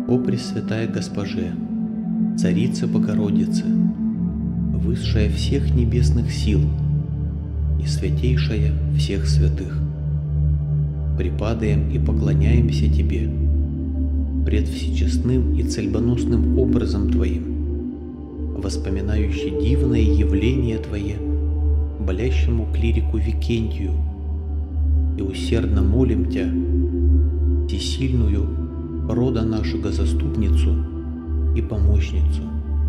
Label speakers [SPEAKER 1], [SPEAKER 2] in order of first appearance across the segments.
[SPEAKER 1] О Пресвятая Госпоже, Царица Богородице, Высшая всех небесных сил и святейшая всех святых, припадаем и поклоняемся Тебе пред всечестным и цельбоносным образом Твоим, воспоминающий дивное явление Твое болящему клирику Викентию, и усердно молим Тя, всесильную рода нашего заступницу и помощницу.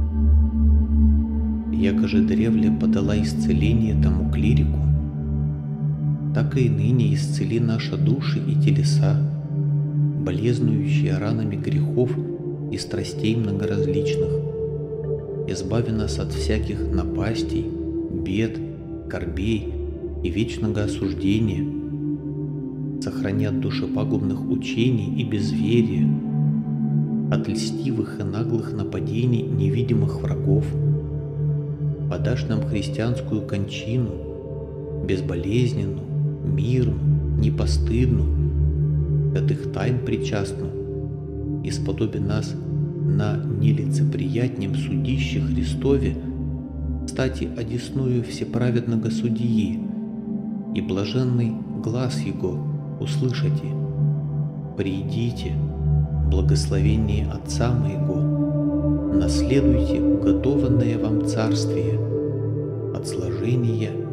[SPEAKER 1] Яко же древле подала исцеление тому клирику, так и ныне исцели наши души и телеса, болезнующие ранами грехов и страстей многоразличных, избави нас от всяких напастей, бед, скорбей и вечного осуждения, сохрани от душепагубных учений и безверия, от льстивых и наглых нападений невидимых врагов, подашь нам христианскую кончину, безболезненную, мирную, непостыдную, святых тайн причастную, и сподоби нас на нелицеприятнем судище Христове стати одесную всеправедного судьи, и блаженный глаз Его услышите. Придите, благословение Отца Моего, наследуйте уготованное вам царствие от сложения